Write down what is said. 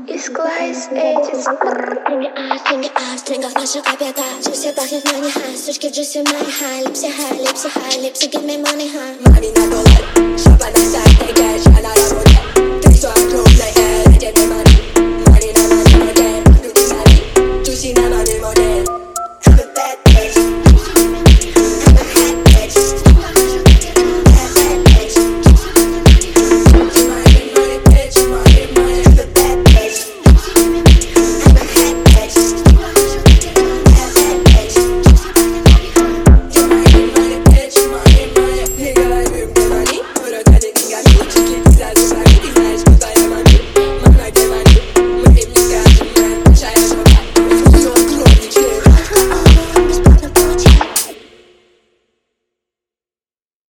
Исклайс Эдис. Стринга наша копия, все пахнет money high. Сучки в джусе money high. Липси high, липси high, липси give me money high. Money на доллар, шапа на сайт, cash, а на работе.